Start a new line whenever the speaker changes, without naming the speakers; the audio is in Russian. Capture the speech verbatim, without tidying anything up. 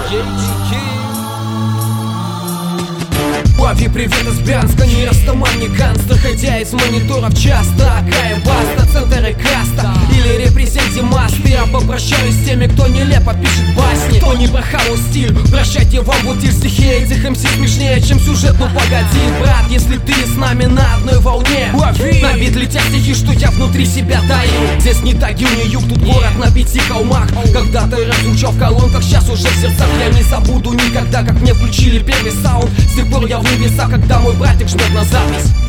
Лови привет из Брянска, не растаман, не гангстер, хотя из мониторов часто Краем баста, центр и каста, или репрезенти маст. Я попрощаюсь с теми, кто нелепо пишет басни, кто не прохавал стиль. Прощайте вам бутиль, стихи этих эм си смешнее, чем сюжет. Ну погоди, брат, если ты с нами на одной волне, лови. На бит летят стихи, что я внутри себя таю. Здесь не Тагил, не юг, тут город на пяти холмах. Когда-то раззвучал в колонках, сейчас уже в сердцах. Я не забуду никогда, как мне включили первый саунд. С тех пор я в небесах, когда мой братик жмет на запись.